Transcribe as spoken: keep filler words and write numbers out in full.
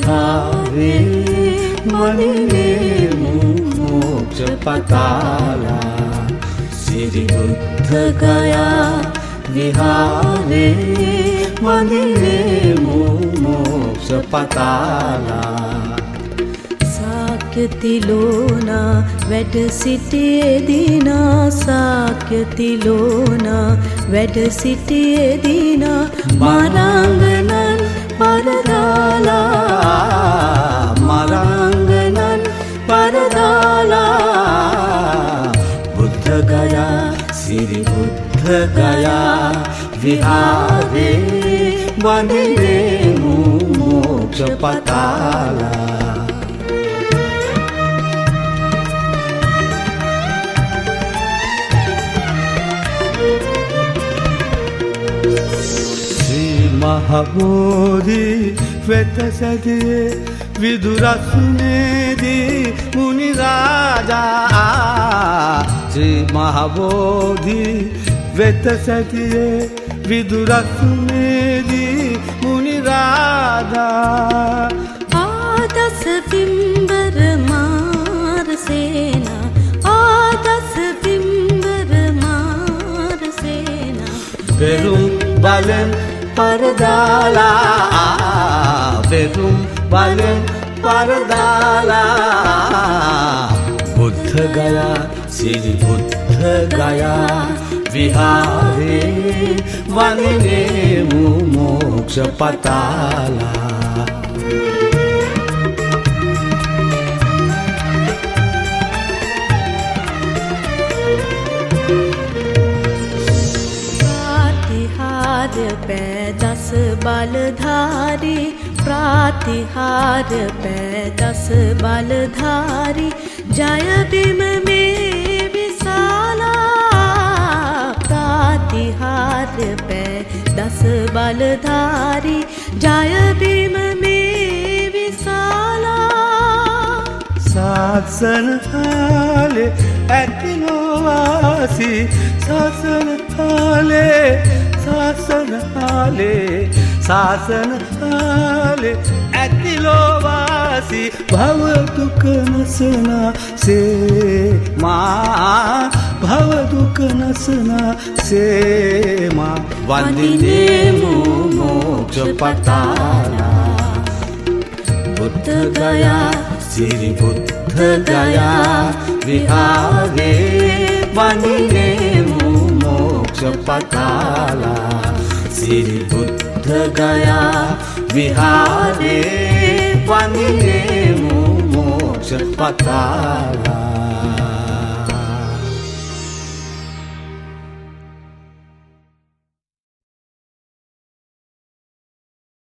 विहारे वन्दिनेमु मोक्ष पताला श्री बुद्ध गया विहारे वन्दिनेमु मोक्ष पताला साक्यतिलोना වැඩ සිටියේදීනා साक्यतिलोना වැඩ සිටියේදීනා මරංගනන් පරදාලා मरांगनन परदाला बुद्ध गया श्री बुद्ध गया विहारे वन्दिनेमु मोक्ष पताला महाबोधि वेत सदिये विदुरसुनेदि मुनि राजा श्री महाबोधि वेत सदिये विदुरसुनेदि मुनि राजा आदस बिंबर मार सेना आदस बिंबर मार सेना पेरुम बालन परदाला पेरुम बालन परदाला बुद्ध गया श्री बुद्ध गया विहारे वन्दिनेमु मोक्ष पताला पै दस बलधारी प्रातिहार पै दस बलधारी जय बिम में विशाला प्रातिहार पै दस बलधारी जय बिम में विशाला शासन हाले ऐतिनोवासी शासन हाले शासन हाले शासन हाले ऐतिलोवासी भव दुख नसना से माँ भव दुख नसना से माँ वन्दिनेमु मोक्ष पताला बुद्ध गया श्री बुद्ध गया विहारे वन्दिनेमु मोक्ष पताला श्री बुद्ध गया विहारे वन्दिनेमु मोक्ष पताला।